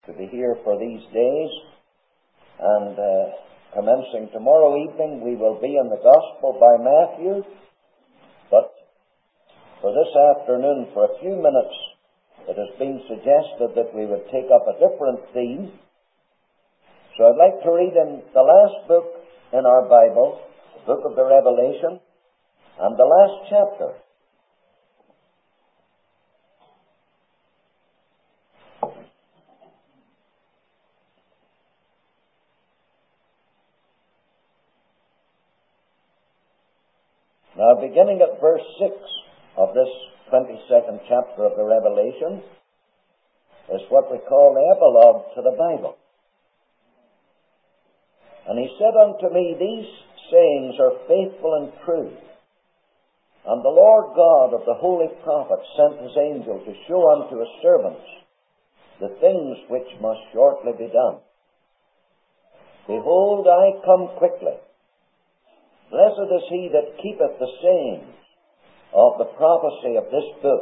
to be here for these days. And commencing tomorrow evening, we will be in the Gospel by Matthew. But for this afternoon, for a few minutes, it has been suggested that we would take up a different theme. So I'd like to read in the last book in our Bible, the book of the Revelation, and the last chapter. Now, beginning at verse 6 of this 22nd chapter of the Revelation is what we call the epilogue to the Bible. And he said unto me, These sayings are faithful and true. And the Lord God of the holy prophets sent his angel to show unto his servants the things which must shortly be done. Behold, I come quickly. Blessed is he that keepeth the sayings of the prophecy of this book.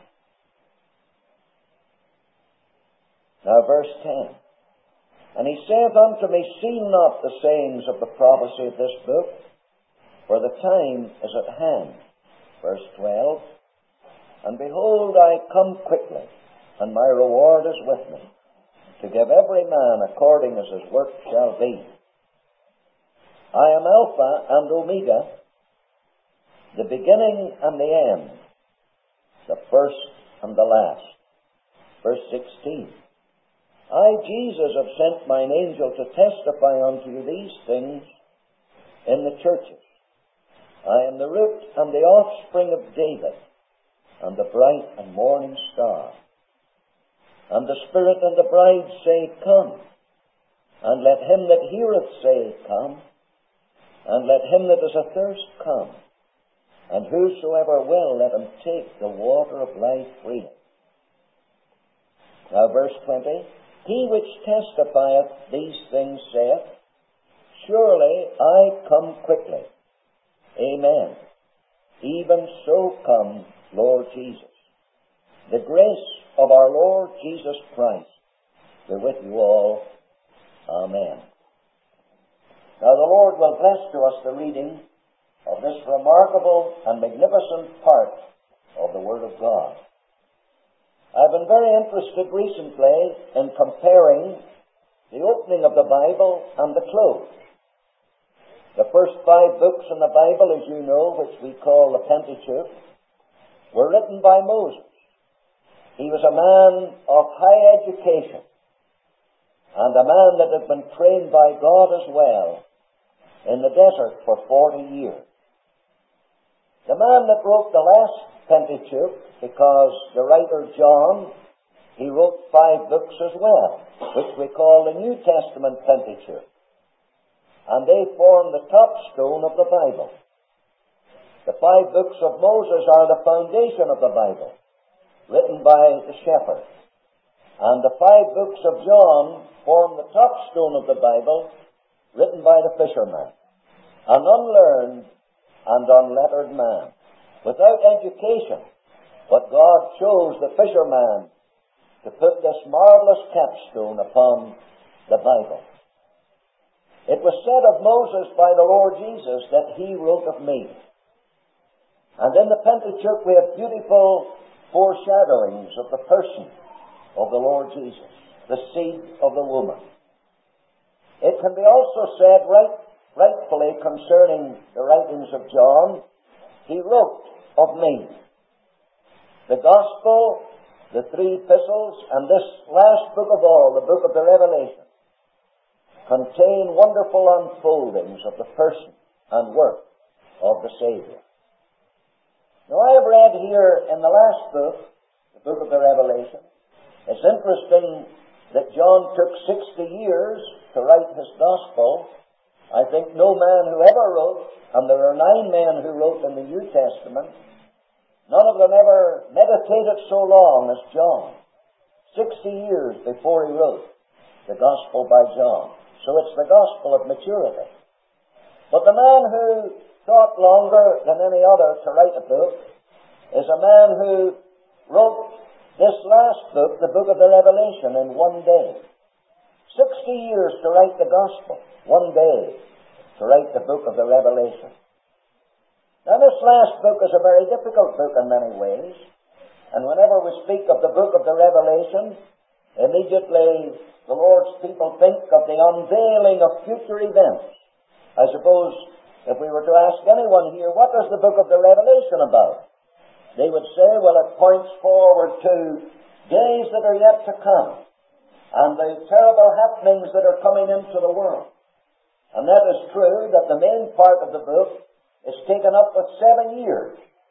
Now verse 10. And he saith unto me, Seal not the sayings of the prophecy of this book, for the time is at hand. Verse 12. And behold, I come quickly, and my reward is with me, to give every man according as his work shall be. I am Alpha and Omega, the beginning and the end, the first and the last. Verse 16. I, Jesus, have sent mine angel to testify unto you these things in the churches. I am the root and the offspring of David, and the bright and morning star. And the Spirit and the bride say, Come. And let him that heareth say, Come. And let him that is athirst come. And whosoever will, let him take the water of life freely. Now verse 20. He which testifieth these things saith, Surely I come quickly. Amen. Even so come, Lord Jesus. The grace of our Lord Jesus Christ be with you all. Amen. Now the Lord will bless to us the reading of this remarkable and magnificent part of the Word of God. I've been very interested recently in comparing the opening of the Bible and the close. The first 5 books in the Bible, as you know, which we call the Pentateuch, were written by Moses. He was a man of high education and a man that had been trained by God as well in the desert for 40 years. The man that wrote the last Pentateuch, because the writer John, he wrote 5 books as well, which we call the New Testament Pentateuch. And they form the top stone of the Bible. The 5 books of Moses are the foundation of the Bible, written by the shepherd. And the 5 books of John form the top stone of the Bible, written by the fisherman, an unlearned and unlettered man, without education. But God chose the fisherman to put this marvelous capstone upon the Bible. It was said of Moses by the Lord Jesus that he wrote of me. And in the Pentateuch we have beautiful foreshadowings of the person of the Lord Jesus, the seed of the woman. It can be also said rightfully concerning the writings of John, he wrote of me. The Gospel, the 3 epistles, and this last book of all, the book of the Revelation, contain wonderful unfoldings of the person and work of the Savior. Now I have read here in the last book, the book of the Revelation, it's interesting that John took 60 years to write his Gospel. I think no man who ever wrote, and there are 9 men who wrote in the New Testament, none of them ever meditated so long as John. 60 years before he wrote the Gospel by John. So it's the Gospel of maturity. But the man who thought longer than any other to write a book is a man who wrote this last book, the book of the Revelation, in one day. years to write the Gospel. 1 day to write the book of the Revelation. Now, this last book is a very difficult book in many ways. And whenever we speak of the book of the Revelation, immediately the Lord's people think of the unveiling of future events. I suppose if we were to ask anyone here, what is the book of the Revelation about? They would say, well, it points forward to days that are yet to come and the terrible happenings that are coming into the world. And that is true that the main part of the book is taken up with 7 years.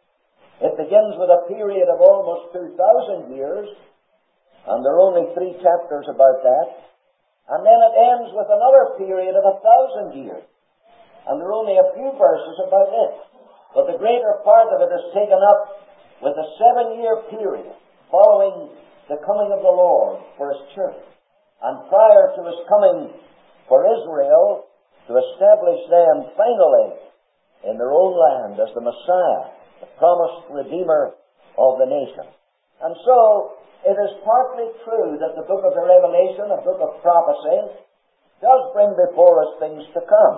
It begins with a period of almost 2,000 years, and there are only 3 chapters about that. And then it ends with another period of 1,000 years, and there are only a few verses about it. But the greater part of it is taken up with a 7-year period following the coming of the Lord for His church, and prior to His coming for Israel to establish them finally in their own land as the Messiah, the promised Redeemer of the nation. And so, it is partly true that the book of the Revelation, a book of prophecy, does bring before us things to come.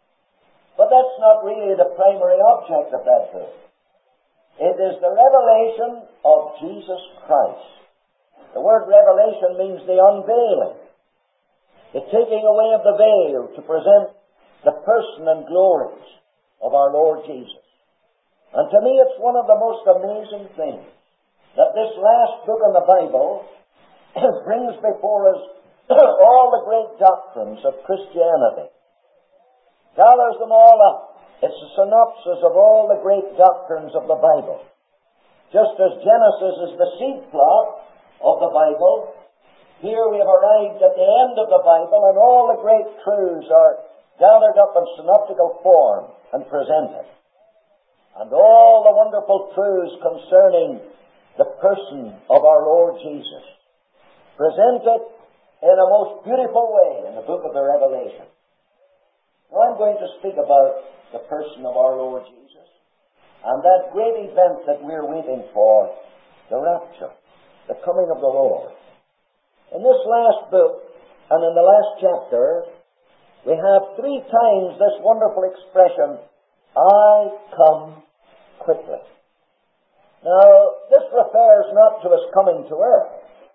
But that's not really the primary object of that book. It is the revelation of Jesus Christ. The word revelation means the unveiling, the taking away of the veil to present the person and glories of our Lord Jesus. And to me it's one of the most amazing things that this last book in the Bible brings before us all the great doctrines of Christianity. Gathers them all up. It's a synopsis of all the great doctrines of the Bible. Just as Genesis is the seed plot of the Bible, here we have arrived at the end of the Bible, and all the great truths are gathered up in synoptical form and presented. And all the wonderful truths concerning the person of our Lord Jesus, presented in a most beautiful way in the book of the Revelation. Now I'm going to speak about the person of our Lord Jesus and that great event that we're waiting for, the rapture, the coming of the Lord. In this last book and in the last chapter, we have 3 times this wonderful expression, I come quickly. Now, this refers not to His coming to earth.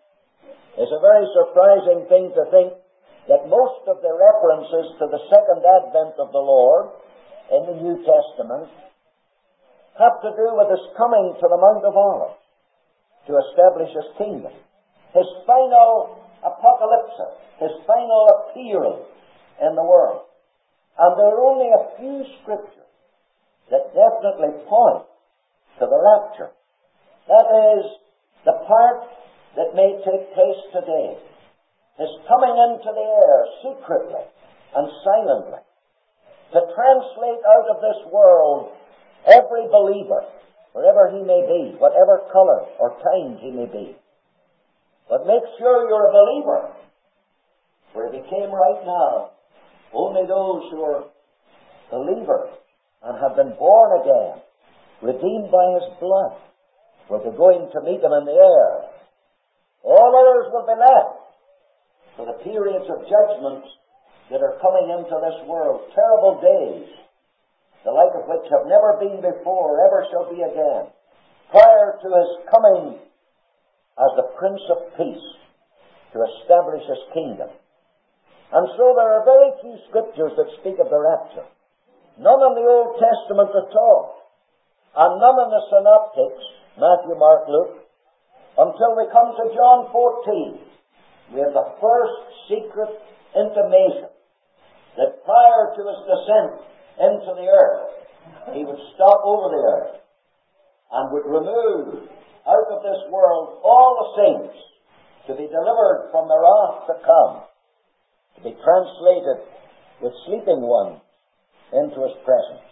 It's a very surprising thing to think that most of the references to the second advent of the Lord in the New Testament have to do with His coming to the Mount of Olives to establish His kingdom, His final apocalypse, His final appearing in the world. And there are only a few scriptures that definitely point to the rapture. That is the part that may take place today. His coming into the air secretly and silently to translate out of this world every believer, wherever he may be, whatever color or kind he may be. But make sure you're a believer. For if he came right now, only those who are believers and have been born again, redeemed by His blood, will be going to meet Him in the air. All others will be left for the periods of judgment that are coming into this world, terrible days, the like of which have never been before, ever shall be again, prior to His coming as the Prince of Peace to establish His kingdom. And so there are very few scriptures that speak of the rapture. None in the Old Testament at all. And none in the synoptics, Matthew, Mark, Luke, until we come to John 14. We have the first secret intimation that prior to His descent into the earth, He would stop over the earth and would remove out of this world all the saints to be delivered from the wrath to come, to be translated with sleeping ones into His presence.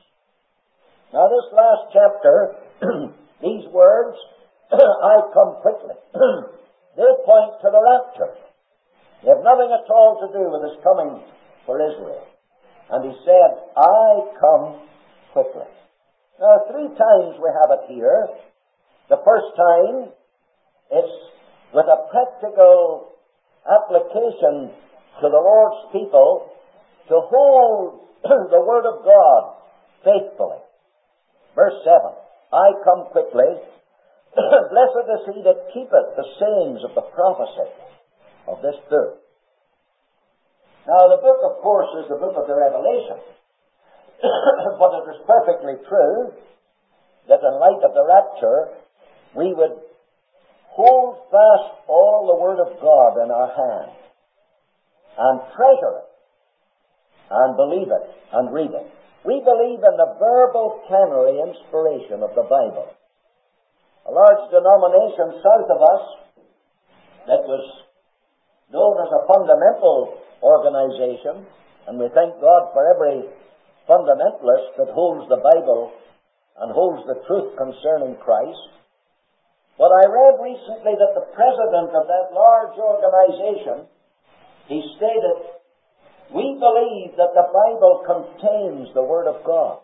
Now this last chapter, these words, I come quickly, they point to the rapture. They have nothing at all to do with His coming for Israel. And He said, I come quickly. Now 3 times we have it here. The first time, it's with a practical application to the Lord's people to hold the Word of God faithfully. Verse 7, I come quickly. Blessed is he that keepeth the sayings of the prophecy of this book. Now, the book, of course, is the book of the Revelation. But it is perfectly true that in light of the rapture, we would hold fast all the Word of God in our hand and treasure it and believe it and read it. We believe in the verbal plenary inspiration of the Bible. A large denomination south of us that was known as a fundamental organization, and we thank God for every fundamentalist that holds the Bible and holds the truth concerning Christ. But I read recently that the president of that large organization, he stated, we believe that the Bible contains the Word of God.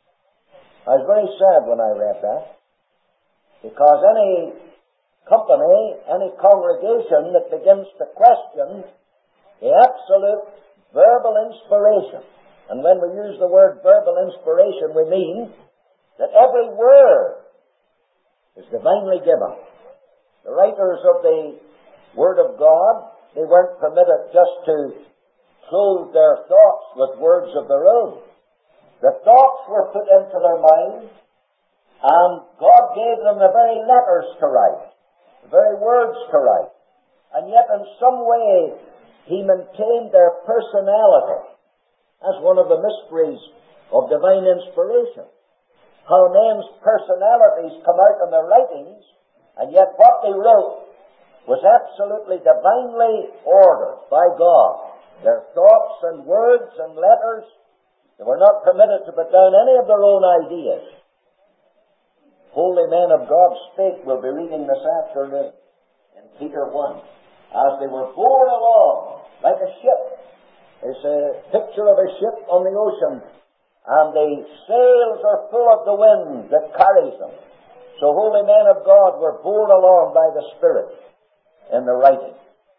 I was very sad when I read that, because any company, any congregation that begins to question the absolute verbal inspiration, and when we use the word verbal inspiration, we mean that every word is divinely given. The writers of the Word of God, they weren't permitted just to clothe their thoughts with words of their own. The thoughts were put into their mind, and God gave them the very letters to write, the very words to write. And yet in some way, He maintained their personality as one of the mysteries of divine inspiration. How men's personalities come out in their writings, and yet what they wrote was absolutely divinely ordered by God. Their thoughts and words and letters, they were not permitted to put down any of their own ideas. Holy men of God spake, we'll be reading this afternoon in Peter 1. As they were borne along like a ship. There's a picture of a ship on the ocean, and the sails are full of the wind that carries them. So holy men of God were borne along by the Spirit in the writing.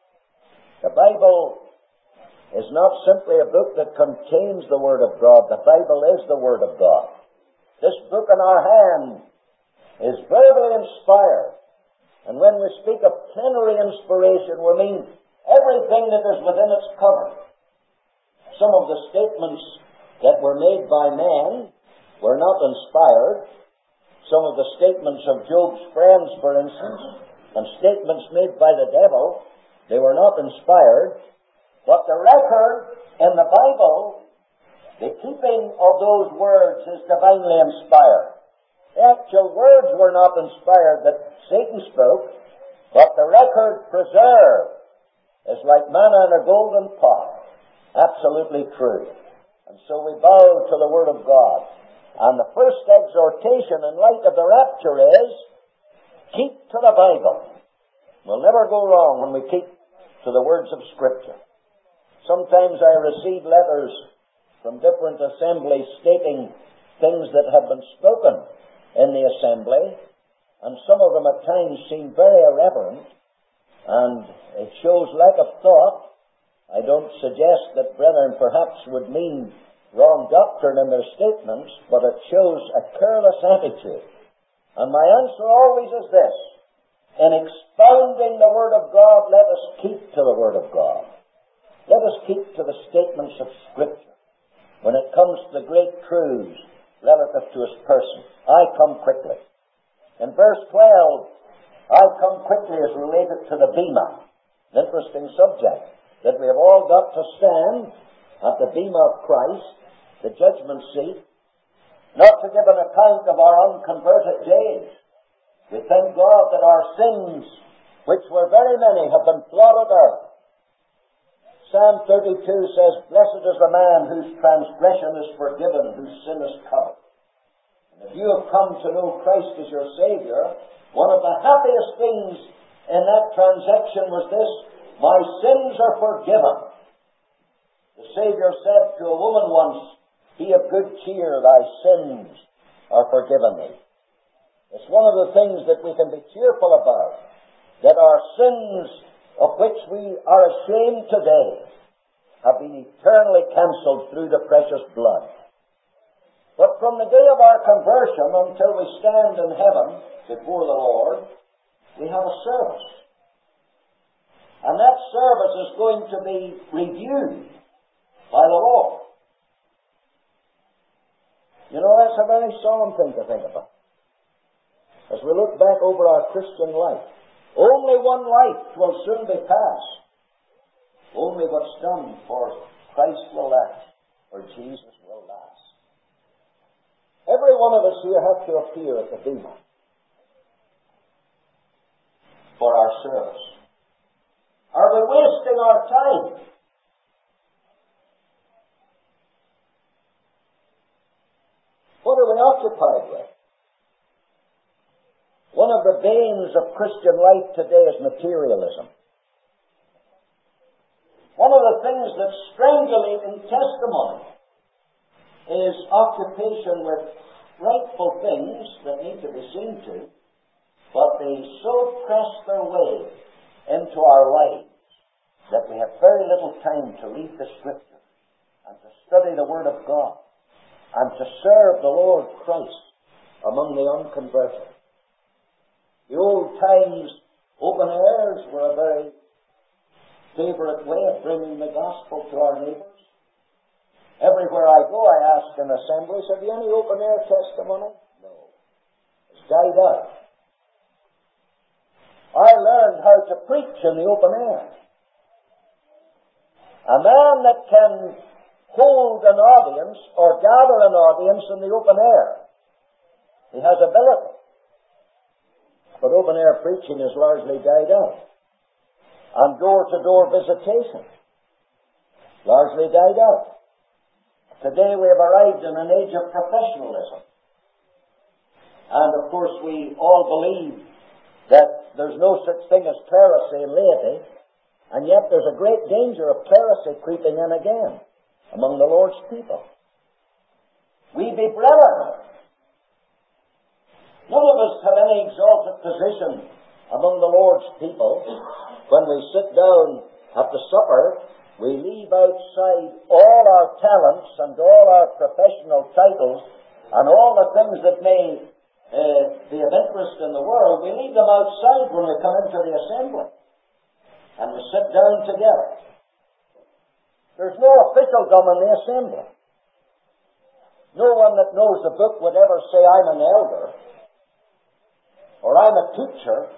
The Bible is not simply a book that contains the Word of God. The Bible is the Word of God. This book in our hand is verbally inspired. And when we speak of plenary inspiration, we mean everything that is within its cover. Some of the statements that were made by man were not inspired. Some of the statements of Job's friends, for instance, and statements made by the devil, they were not inspired. But the record in the Bible, the keeping of those words is divinely inspired. The actual words were not inspired that Satan spoke, but the record preserved is like manna in a golden pot. Absolutely true. And so we bow to the Word of God. And the first exhortation in light of the rapture is, keep to the Bible. We'll never go wrong when we keep to the words of Scripture. Sometimes I receive letters from different assemblies stating things that have been spoken in the assembly, and some of them at times seem very irreverent, and it shows lack of thought. I don't suggest that brethren perhaps would mean wrong doctrine in their statements, but it shows a careless attitude. And my answer always is this: in expounding the Word of God, let us keep to the Word of God. Let us keep to the statements of Scripture when it comes to the great truths relative to His person. I come quickly. In verse 12, I come quickly is related to the bema. An interesting subject, that we have all got to stand at the bema of Christ, the judgment seat, not to give an account of our unconverted days. We thank God that our sins, which were very many, have been blotted out. Psalm 32 says, blessed is the man whose transgression is forgiven, whose sin is covered. And if you have come to know Christ as your Savior, one of the happiest things in that transaction was this: my sins are forgiven. The Savior said to a woman once, be of good cheer, thy sins are forgiven thee. It's one of the things that we can be cheerful about, that our sins, of which we are ashamed today, have been eternally cancelled through the precious blood. But from the day of our conversion until we stand in heaven before the Lord, we have a service. And that service is going to be reviewed by the Lord. You know, that's a very solemn thing to think about. As we look back over our Christian life, only one life will soon be passed. Only what's done for Christ will last, or Jesus will last. Every one of us here have to appear at the bema for our service. Are we wasting our time? What are we occupied with? One of the banes of Christian life today is materialism. One of the things that's strangulating testimony is occupation with rightful things that need to be seen to, but they so press their way into our lives that we have very little time to read the Scripture and to study the Word of God and to serve the Lord Christ among the unconverted. The old times open airs were a very favourite way of bringing the gospel to our neighbours. Everywhere I go, I ask in assemblies, have you any open air testimony? No. It's died out. I learned how to preach in the open air. A man that can hold an audience or gather an audience in the open air, he has ability. But open-air preaching is largely died out. And door-to-door visitation, largely died out. Today we have arrived in an age of professionalism. And of course we all believe that there's no such thing as clerisy in laity, and yet there's a great danger of clerisy creeping in again among the Lord's people. We be brethren. None of us have any exalted position among the Lord's people. When we sit down at the supper, we leave outside all our talents and all our professional titles and all the things that may be of interest in the world. We leave them outside when we come into the assembly. And we sit down together. There's no officialdom in the assembly. No one that knows the book would ever say, I'm an elder, or I'm a teacher,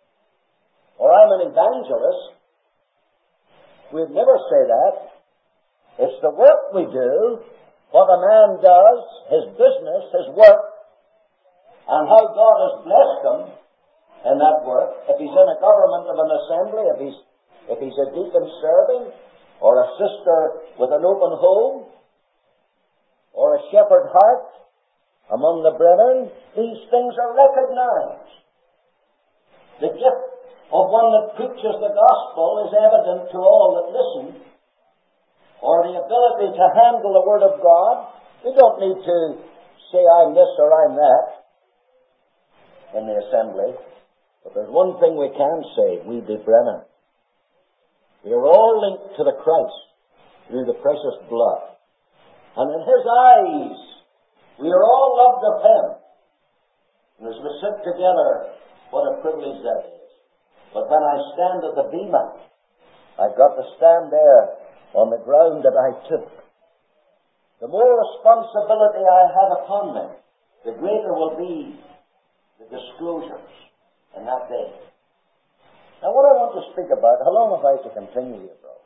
or I'm an evangelist. We'd never say that. It's the work we do, what a man does, his business, his work, and how God has blessed him in that work. If he's in a government of an assembly, if he's a deacon serving, or a sister with an open home, or a shepherd heart among the brethren, these things are recognized. The gift of one that preaches the gospel is evident to all that listen, or the ability to handle the Word of God. We don't need to say I'm this or I'm that in the assembly, but there's one thing we can say, we be brethren. We are all linked to the Christ through the precious blood. And in His eyes, we are all loved of Him. And as we sit together, what a privilege that is. But when I stand at the bema, I've got to stand there on the ground that I took. The more responsibility I have upon me, the greater will be the disclosures in that day. Now what I want to speak about, how long have I to continue here, bro?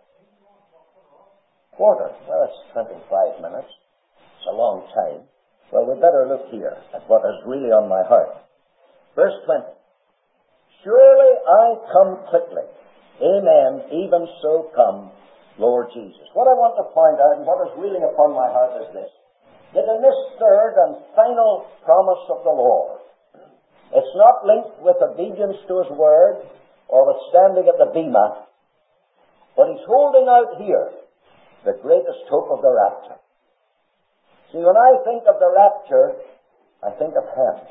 Quarter. Well, that's 25 minutes. It's a long time. Well, we better look here at what is really on my heart. Verse 20. Surely I come quickly. Amen. Even so come, Lord Jesus. What I want to point out and what is really upon my heart is this. That in this third and final promise of the Lord, it's not linked with obedience to His Word or with standing at the bema, but He's holding out here the greatest hope of the rapture. See, when I think of the rapture, I think of Him.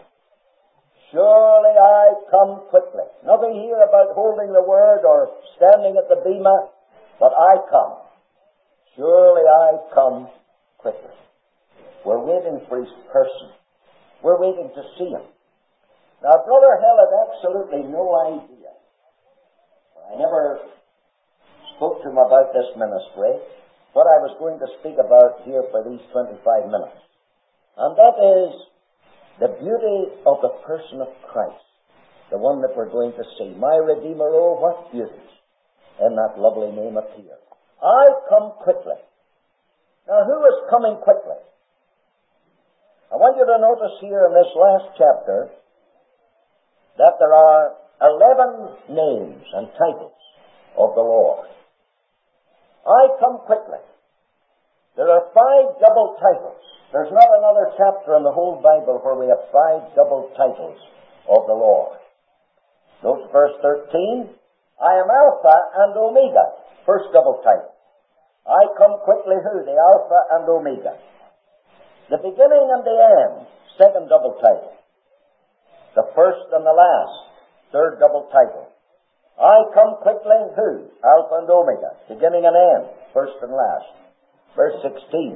Surely I come quickly. Nothing here about holding the Word or standing at the bema, but I come. Surely I come quickly. We're waiting for his person. We're waiting to see him. Now, Brother Hill had absolutely no idea. I never spoke to him about this ministry, what I was going to speak about here for these 25 minutes. And that is the beauty of the person of Christ, the one that we're going to see. My Redeemer, oh, what beauties in that lovely name appear. I come quickly. Now, who is coming quickly? I want you to notice here in this last chapter that there are 11 names and titles of the Lord. I come quickly. There are 5 double titles. There's not another chapter in the whole Bible where we have 5 double titles of the Lord. Note verse 13. I am Alpha and Omega. First double title. I come quickly who? The Alpha and Omega. The beginning and the end. Second double title. The first and the last. Third double title. I come quickly who? Alpha and Omega. Beginning and end. First and last. Verse 16.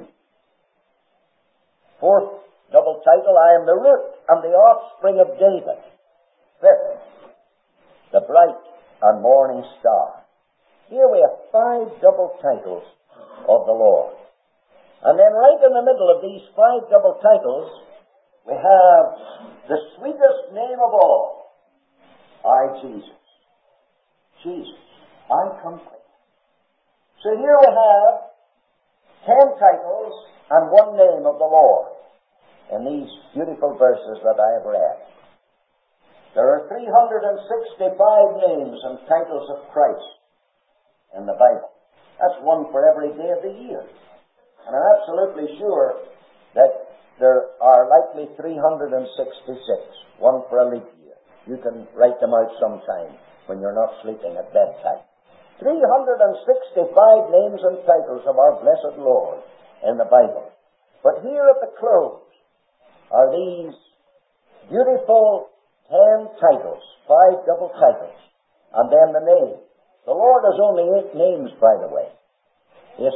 Fourth double title. I am the root and the offspring of David. Fifth. The bright and morning star. Here we have 5 double titles of the Lord. And then right in the middle of these 5 double titles, we have the sweetest name of all. I, Jesus. Jesus, I come quick. So here we have 10 titles and 1 name of the Lord in these beautiful verses that I have read. There are 365 names and titles of Christ in the Bible. That's one for every day of the year. And I'm absolutely sure that there are likely 366, one for a leap year. You can write them out sometime when you're not sleeping at bedtime. 365 names and titles of our blessed Lord in the Bible. But here at the close are these beautiful 10 titles, 5 double titles, and then the name. The Lord has only 8 names, by the way. He has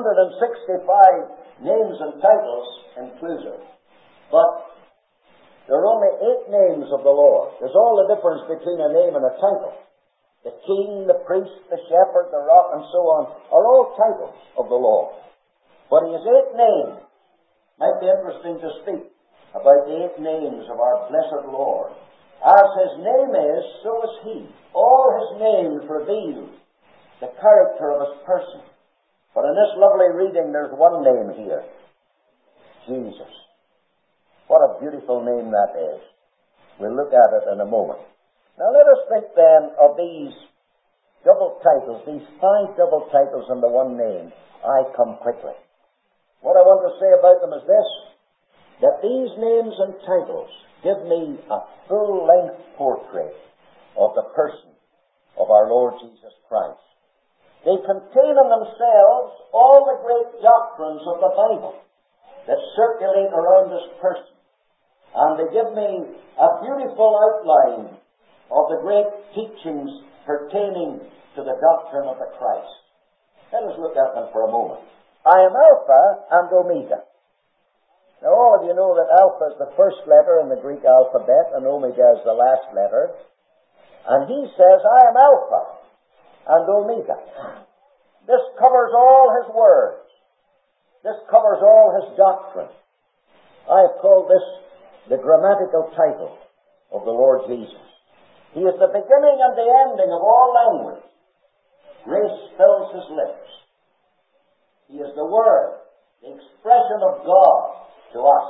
365 names and titles inclusive. But there are only 8 names of the Lord. There's all the difference between a name and a title. The king, the priest, the shepherd, the rock, and so on are all titles of the Lord. But he has 8 names. Might be interesting to speak about the 8 names of our blessed Lord. As his name is, so is he. All his names reveal the character of his person. But in this lovely reading, there's 1 name here. Jesus. What a beautiful name that is. We'll look at it in a moment. Now let us think then of these double titles, these 5 double titles and the 1 name. I come quickly. What I want to say about them is this, that these names and titles give me a full-length portrait of the person of our Lord Jesus Christ. They contain in themselves all the great doctrines of the Bible that circulate around this person. And they give me a beautiful outline of the great teachings pertaining to the doctrine of the Christ. Let us look at them for a moment. I am Alpha and Omega. Now, all of you know that Alpha is the first letter in the Greek alphabet and Omega is the last letter. And he says, I am Alpha and Omega. This covers all his words. This covers all his doctrine. I have called this the grammatical title of the Lord Jesus. He is the beginning and the ending of all language. Grace fills his lips. He is the Word, the expression of God to us.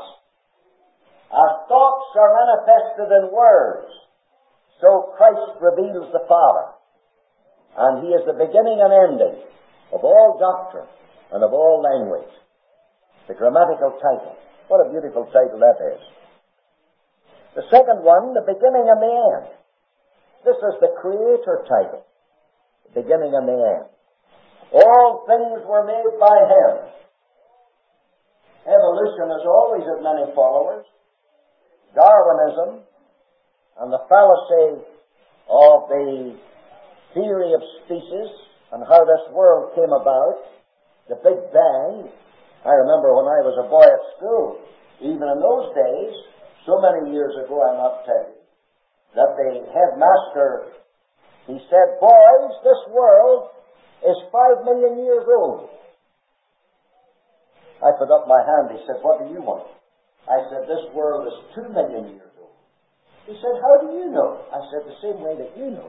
Our thoughts are manifested in words, so Christ reveals the Father. And he is the beginning and ending of all doctrine and of all language. The grammatical title. What a beautiful title that is. The second one, the beginning and the end. This is the Creator title. The beginning and the end. All things were made by him. Evolution has always had many followers. Darwinism and the fallacy of the theory of species and how this world came about the Big Bang. I remember when I was a boy at school, even in those days, so many years ago, I must tell you, that the headmaster, he said, boys, this world is 5 million years old. I put up my hand. He said, what do you want? I said, this world is 2 million years old. He said, how do you know? I said, the same way that you know.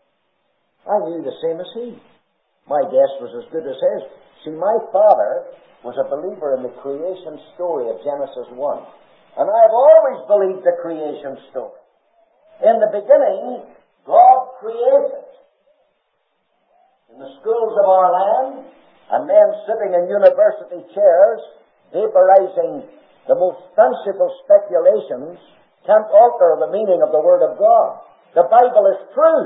I knew the same as he. My guess was as good as his. See, my father was a believer in the creation story of Genesis 1. And I have always believed the creation story. In the beginning, God created. In the schools of our land, and men sitting in university chairs, vaporizing the most fanciful speculations, can't alter the meaning of the Word of God. The Bible is true.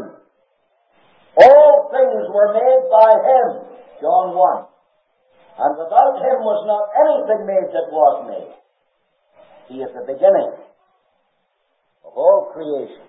All things were made by Him, John 1. And without Him was not anything made that was made. He is the beginning of all creation.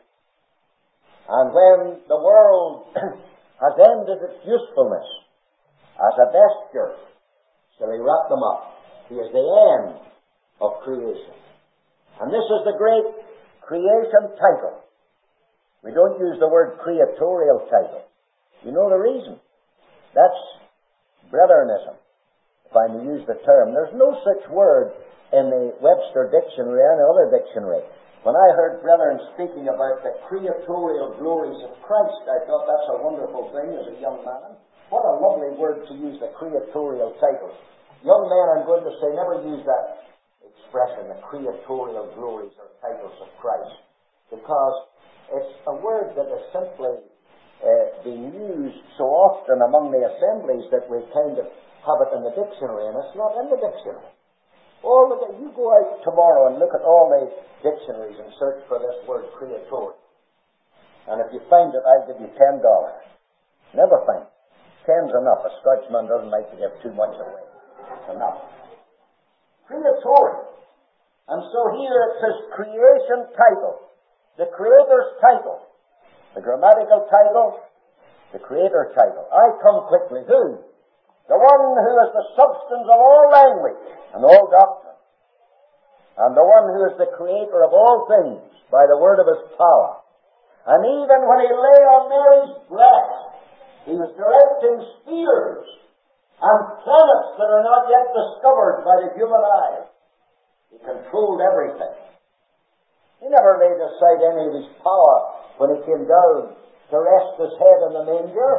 And when the world has ended its usefulness as a vesture, shall He wrap them up. He is the end of creation. And this is the great creation title. We don't use the word creatorial title. You know the reason? That's Brethernism, if I may use the term. There's no such word in the Webster Dictionary or any other dictionary. When I heard brethren speaking about the creatorial glories of Christ, I thought that's a wonderful thing as a young man. What a lovely word to use, the creatorial title. Young man, I'm going to say, never use that expression, the creatorial glories or titles of Christ, because it's a word that is simply being used so often among the assemblies that we kind of have it in the dictionary, and it's not in the dictionary. Oh, look at, you go out tomorrow and look at all the dictionaries and search for this word creatorial. And if you find it, I'll give you $10. Never find it. 10's enough. A Scotchman doesn't like to give too much away. It's enough. Creatorial. And so here it says creation title. The Creator's title. The grammatical title. The Creator title. I come quickly. Who? The one who is the substance of all language and all doctrine. And the one who is the Creator of all things by the word of His power. And even when He lay on Mary's breast, He was directing spheres and planets that are not yet discovered by the human eye. He controlled everything. He never laid aside any of His power when He came down to rest His head in the manger.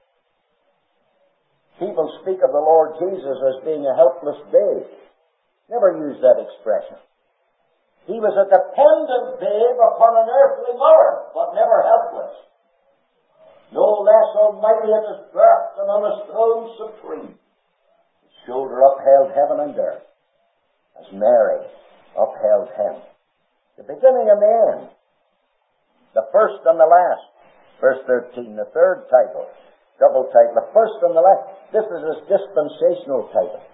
People speak of the Lord Jesus as being a helpless babe. Never use that expression. He was a dependent babe upon an earthly mother, but never helpless. No less almighty at His birth than on His throne supreme. His shoulder upheld heaven and earth, as Mary upheld Him. The beginning and the end. The first and the last. Verse 13, the third title. Double title. The first and the last. This is His dispensational title.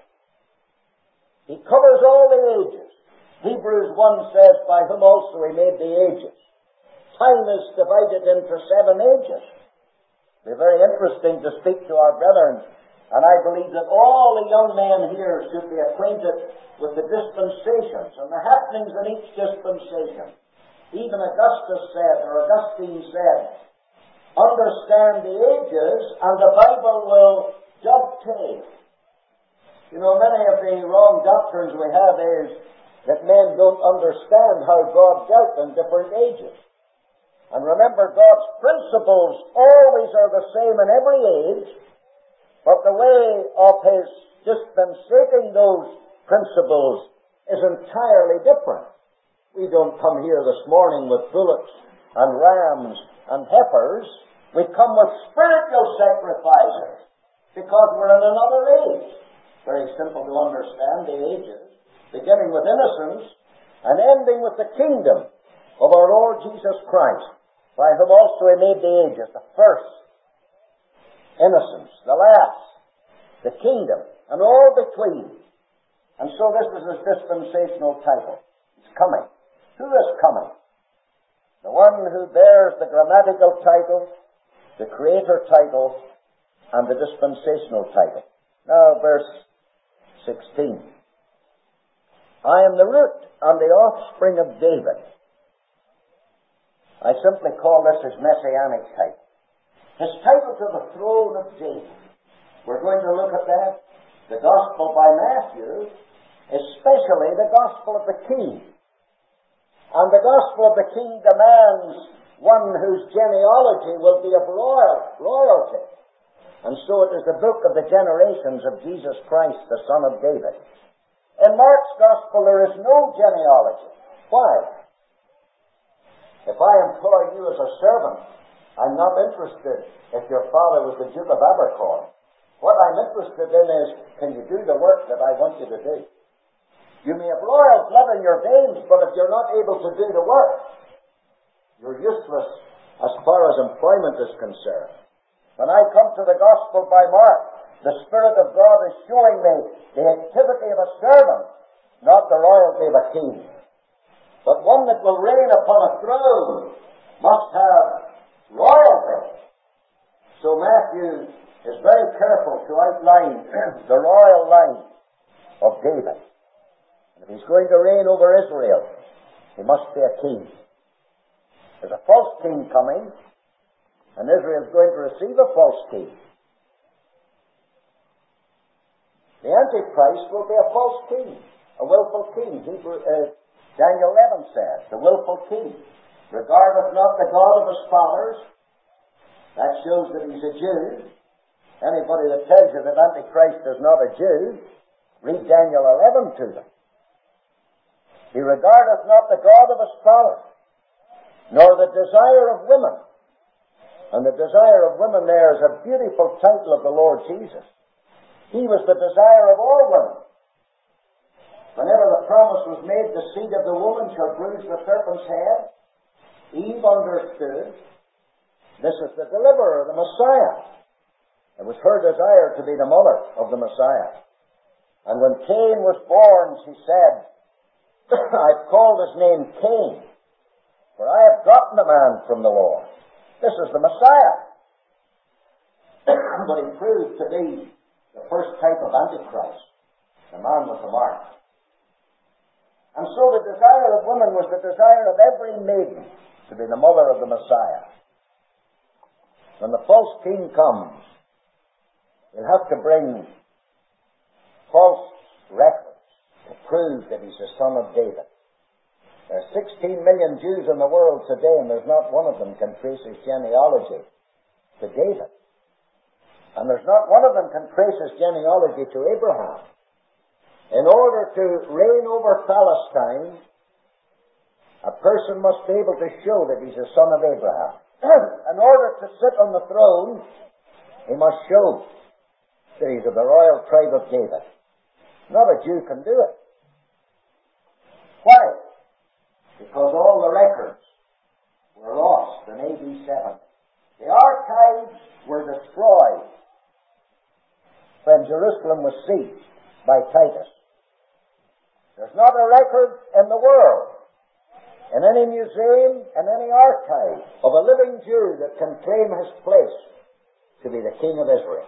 He covers all the ages. Hebrews 1 says, by whom also He made the ages. Time is divided into 7 ages. It'll be very interesting to speak to our brethren, and I believe that all the young men here should be acquainted with the dispensations and the happenings in each dispensation. Even Augustine said, understand the ages and the Bible will dovetail. You know, many of the wrong doctrines we have is that men don't understand how God dealt in different ages. And remember, God's principles always are the same in every age, but the way of His dispensating those principles is entirely different. We don't come here this morning with bullocks and rams and heifers. We come with spiritual sacrifices because we're in another age. Very simple to understand, the ages, beginning with innocence and ending with the kingdom of our Lord Jesus Christ, by whom also He made the ages, the first, innocence, the last, the kingdom, and all between. And so this is His dispensational title. It's coming. Who is coming? The one who bears the grammatical title, the Creator title, and the dispensational title. Now, verse 16. I am the root and the offspring of David. I simply call this his messianic type. His title to the throne of David. We're going to look at that. The Gospel by Matthew, especially the Gospel of the King. And the Gospel of the King demands one whose genealogy will be of royalty. And so it is the book of the generations of Jesus Christ, the Son of David. In Mark's Gospel there is no genealogy. Why? If I employ you as a servant, I'm not interested if your father was the Duke of Abercorn. What I'm interested in is, can you do the work that I want you to do? You may have royal blood in your veins, but if you're not able to do the work, you're useless as far as employment is concerned. When I come to the Gospel by Mark, the Spirit of God is showing me the activity of a servant, not the royalty of a king. But one that will reign upon a throne must have royalty. So Matthew is very careful to outline the royal line of David. And if he's going to reign over Israel, he must be a king. There's a false king coming, and Israel is going to receive a false king. The Antichrist will be a false king, a willful king. Daniel 11 says, the willful king regardeth not the God of his fathers. That shows that he's a Jew. Anybody that tells you that Antichrist is not a Jew, read Daniel 11 to them. He regardeth not the God of his fathers, nor the desire of women. And the desire of women there is a beautiful title of the Lord Jesus. He was the desire of all women. Whenever the promise was made, the seed of the woman shall bruise the serpent's head, Eve understood, this is the deliverer, the Messiah. It was her desire to be the mother of the Messiah. And when Cain was born, she said, I've called his name Cain, for I have gotten a man from the Lord. This is the Messiah. But he proved to be the first type of Antichrist, the man with the mark. And so the desire of women was the desire of every maiden to be the mother of the Messiah. When the false king comes, he'll have to bring false records to prove that he's the son of David. There are 16 million Jews in the world today, and there's not one of them can trace his genealogy to David. And there's not one of them can trace his genealogy to Abraham. In order to reign over Palestine, a person must be able to show that he's a son of Abraham. In order to sit on the throne, he must show that he's of the royal tribe of David. Not a Jew can do it. Why? Because all the records were lost in AD 70. The archives were destroyed when Jerusalem was sieged by Titus. There's not a record in the world, in any museum, in any archive, of a living Jew that can claim his place to be the King of Israel.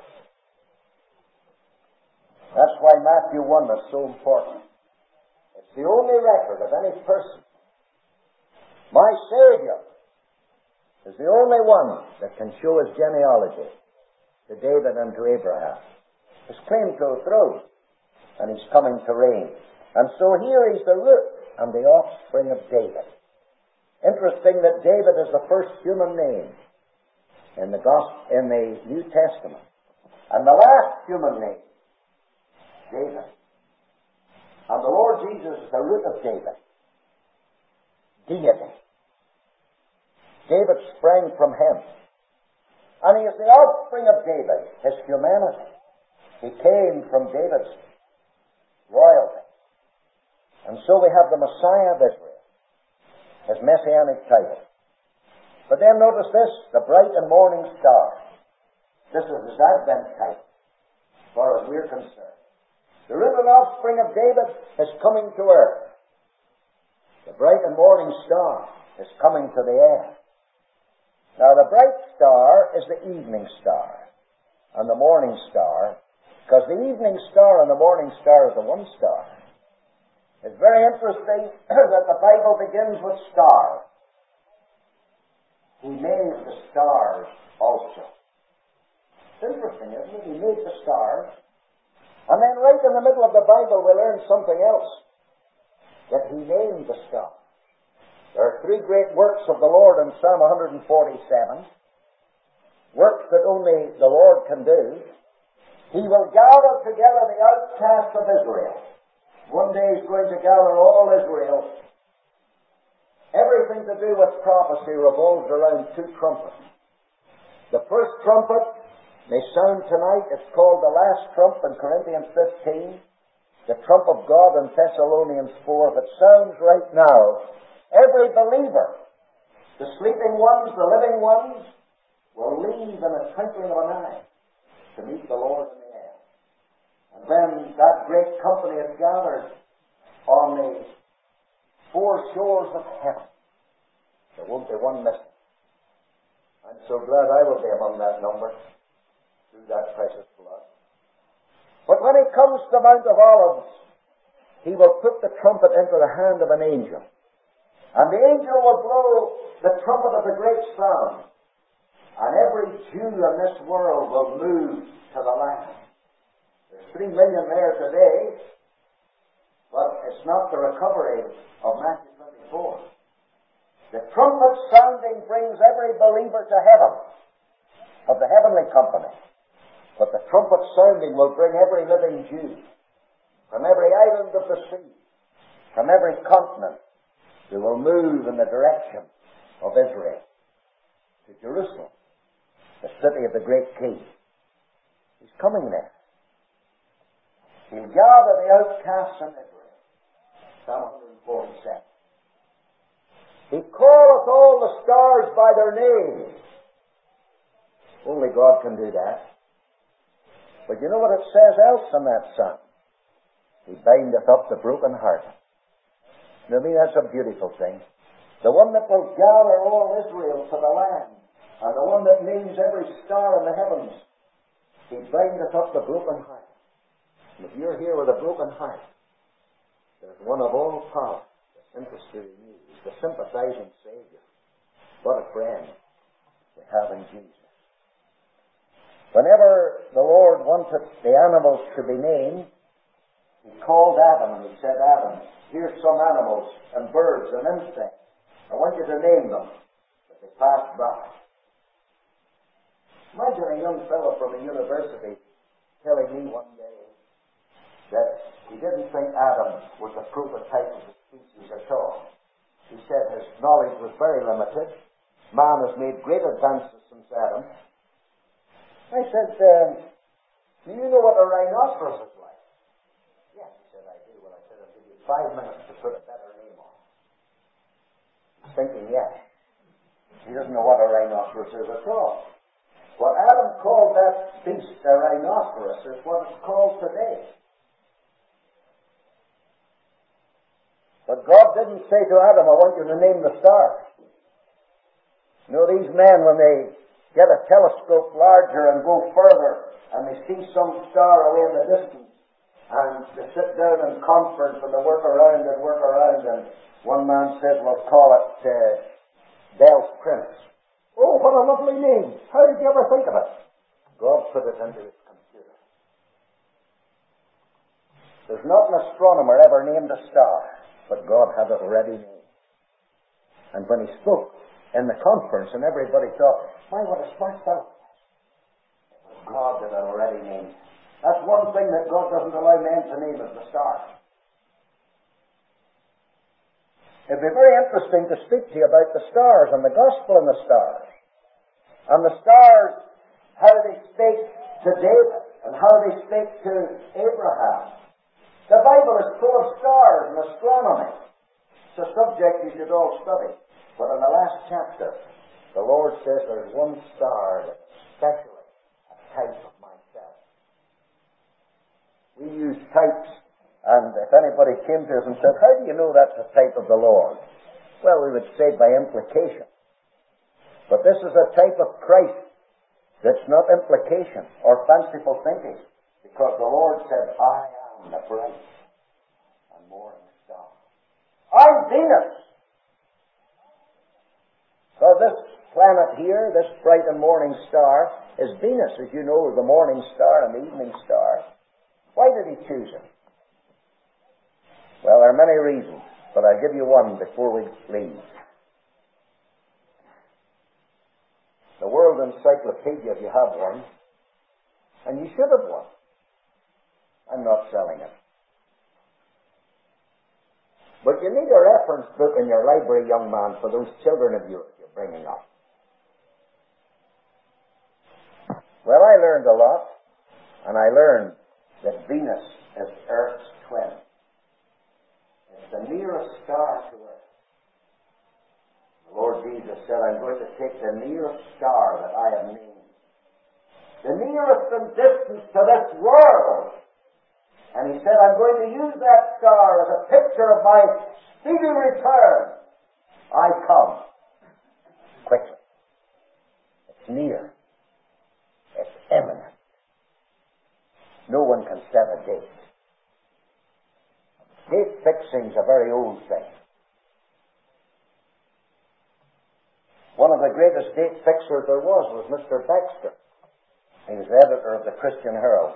That's why Matthew 1 is so important. It's the only record of any person. My Savior is the only one that can show his genealogy to David and to Abraham. His claim to the throne, and he's coming to reign. And so here he's the root and the offspring of David. Interesting that David is the first human name in the New Testament. And the last human name, David. And the Lord Jesus is the root of David. Deity. David sprang from him. And he is the offspring of David, his humanity. He came from David's royalty. And so we have the Messiah of Israel, his messianic title. But then notice this, the bright and morning star. This is his Advent type, as far as we're concerned. The root and offspring of David is coming to earth. The bright and morning star is coming to the air. Now the bright star is the evening star, and the morning star Because the evening star and the morning star is the one star. It's very interesting that the Bible begins with stars. He made the stars also. It's interesting, isn't it? He made the stars. And then right in the middle of the Bible we learn something else. That He named the stars. There are three great works of the Lord in Psalm 147. Works that only the Lord can do. He will gather together the outcasts of Israel. One day He's going to gather all Israel. Everything to do with prophecy revolves around two trumpets. The first trumpet may sound tonight. It's called the last trump in Corinthians 15. The trump of God in Thessalonians 4. If it sounds right now, every believer, the sleeping ones, the living ones, will leave in a twinkling of an eye to meet the Lord in the air. And then that great company is gathered on the four shores of heaven. There won't be one missing. I'm so glad I will be among that number through that precious blood. But when He comes to the Mount of Olives, He will put the trumpet into the hand of an angel. And the angel will blow the trumpet of a great sound. And every Jew in this world will move to the land. There's 3 million there today, but it's not the recovery of Matthew 24. The trumpet sounding brings every believer to heaven, of the heavenly company. But the trumpet sounding will bring every living Jew, from every island of the sea, from every continent, who will move in the direction of Israel, to Jerusalem, the city of the great King. He's coming there. He'll gather the outcasts in Israel. Psalm 147. He calleth all the stars by their names. Only God can do that. But you know what it says else in that psalm? He bindeth up the broken heart. You know, that's a beautiful thing. The one that will gather all Israel to the land, and the one that names every star in the heavens, He bindeth up the broken heart. And if you're here with a broken heart, there's one of all power that's interested in you. The sympathizing Savior. What a friend we have in Jesus. Whenever the Lord wanted the animals to be named, He called Adam and He said, Adam, here's some animals and birds and insects. I want you to name them. But they passed by. Imagine a young fellow from a university telling me one day that he didn't think Adam was a prototype of the species at all. He said his knowledge was very limited. Man has made great advances since Adam. I said, do you know what a rhinoceros is like? Yes, he said, I do. Well, I said, I'll give you 5 minutes to put a better name on. He's thinking, yes. He doesn't know what a rhinoceros is at all. What Adam called that beast a rhinoceros is what it's called today. But God didn't say to Adam, I want you to name the stars. You know, these men, when they get a telescope larger and go further, and they see some star away in the distance, and they sit down in conference and they work around, and one man says, we'll call it Bell's Prince. Oh, what a lovely name. How did you ever think of it? God put it into His computer. There's not an astronomer ever named a star, but God had it already named. And when He spoke in the conference, and everybody thought, my, what a smart fellow. God had it already named. That's one thing that God doesn't allow men to name, is the stars. It'd be very interesting to speak to you about the stars and the gospel and the stars. And the stars, how they spake to David and how they spake to Abraham. The Bible is full of stars and astronomy. It's a subject you should all study. But in the last chapter, the Lord says there's one star that's especially a type of myself. We use types, and if anybody came to us and said, how do you know that's a type of the Lord? Well, we would say by implication. But this is a type of Christ that's not implication or fanciful thinking, Because the Lord said, I am the bright and morning star. I'm Venus. So this planet here, this bright and morning star, is Venus, as you know, the morning star and the evening star. Why did he choose it? Well, there are many reasons, but I'll give you one before we leave. The World Encyclopedia, if you have one, and you should have one. I'm not selling it. But you need a reference book in your library, young man, for those children of yours you're bringing up. Well, I learned a lot, and I learned that Venus is Earth's twin. It's the nearest star to Earth. The Lord Jesus said, I'm going to take the nearest star that I have named, the nearest in distance to this world. And he said, I'm going to use that star as a picture of my speedy return. I come quickly. It's near. It's imminent. No one can set a date. Date fixing's a very old thing. One of the greatest date fixers there was Mr. Baxter. He was the editor of the Christian Herald.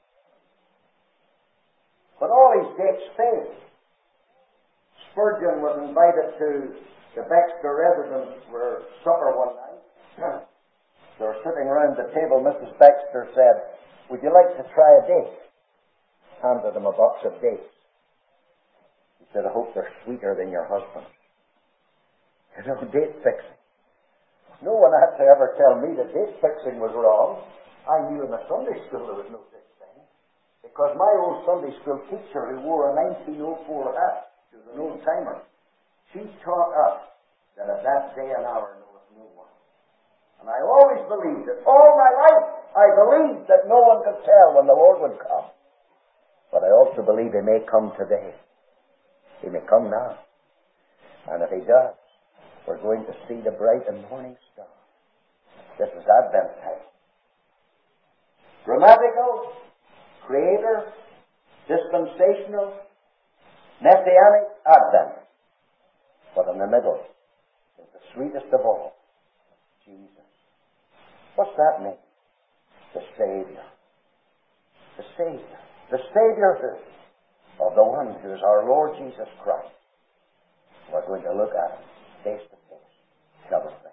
But all his dates failed. Spurgeon was invited to the Baxter residence for supper one night. They were sitting around the table. Mrs. Baxter said, would you like to try a date? Handed him a box of dates. He said, I hope they're sweeter than your husband. You know, date fixing. No one had to ever tell me that date fixing was wrong. I knew in the Sunday school there was no such thing. Because my old Sunday school teacher, who wore a 1904 hat, she was an old timer, she taught us that at that day and hour knoweth no one. And I always believed it. All my life I believed that no one could tell when the Lord would come. But I also believe He may come today. He may come now. And if He does, we're going to see the bright and morning star. This is Advent time. Grammatical, creator, dispensational, messianic Advent. But in the middle is the sweetest of all, Jesus. What's that mean? The Savior. The Savior. The Savior of the one who is our Lord Jesus Christ. We're going to look at Him face to face. Shall we pray?